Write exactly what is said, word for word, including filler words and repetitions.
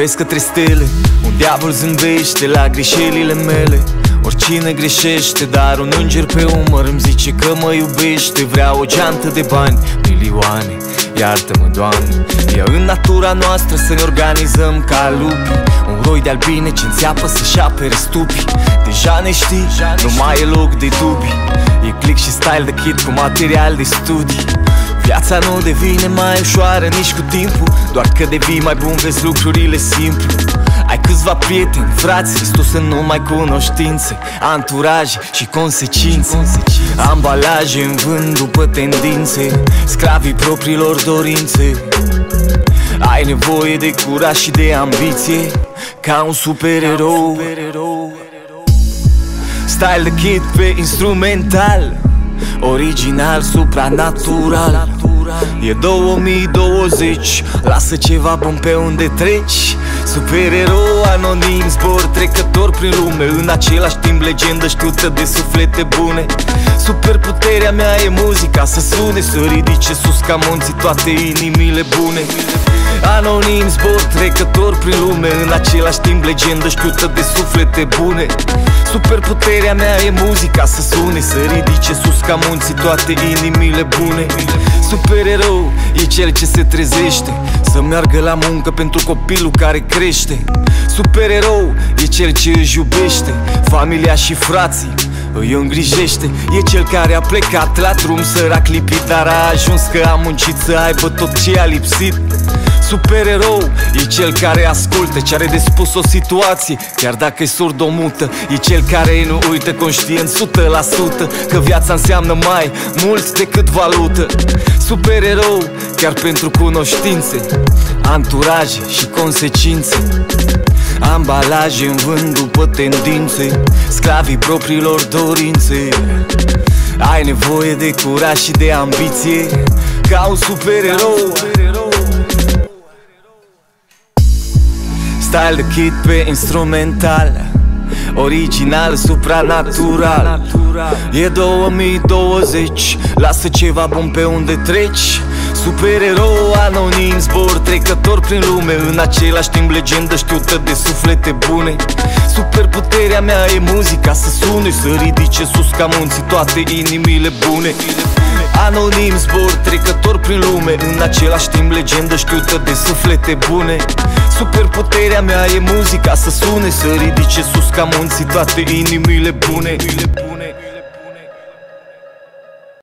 Privesc către stele, un diavol zâmbește la greșelile mele. Oricine greșește, dar un înger pe umăr îmi zice că mă iubește. Vrea o geantă de bani, milioane, iartă-mă, Doamne. E în natura noastră să ne organizăm ca lupi, un roi de albine ce înțeapă să-și apere stupii. Deja ne știi, nu mai e loc de dubii. E click și style de kid cu material de studii. Viața nu devine mai ușoară nici cu timpul, doar că devii mai bun, vezi lucrurile simple. Ai câțiva prieteni, frați, restul sunt numai cunoștințe, anturaje și consecințe. Ambalaje în vânt după tendințe, sclavii propriilor dorințe. Ai nevoie de curaj și de ambiție, ca un supererou. Style de kid pe instrumental, original, supranatural. E două mii douăzeci, lasă ceva bun pe unde treci. Supererou anonim, zbor trecător prin lume, în același timp legendă știută de suflete bune. Superputerea mea e muzica să sune, să ridice sus ca munții toate inimile bune. Anonim, zbor trecător prin lume, în același timp legendă știută de suflete bune. Superputerea mea e muzica să sune, să ridice sus ca munții toate inimile bune. Supererou e cel ce se trezește să meargă la muncă pentru copilul care crește. Supererou e cel ce își iubește familia și frații, îi îngrijește. E cel care a plecat la drum sărac lipit, dar a ajuns că a muncit să aibă tot ce a lipsit. Supererou e cel care ascultă ce are de spus o situație, chiar dacă e surd-o-mută. E cel care nu uită, conștient o sută la sută că viața înseamnă mai mult decât valută. Supererou chiar pentru cunoștințe, anturaje și consecințe. Ambalaje în vânt după tendințe, sclavii propriilor dorințe. Ai nevoie de curaj și de ambiție, ca un supererou. Style de kid pe instrumental, original, supranatural. E două mii douăzeci, lasă ceva bun pe unde treci. Supererou anonim, zbor trecător prin lume, în același timp legendă știută de suflete bune. Superputerea mea e muzica să sune, să ridice sus ca munții toate inimile bune. Anonim, zbor trecător prin lume, în același timp legendă știută de suflete bune. Superputerea mea e muzica să sune, să ridice sus ca munții toate inimile bune.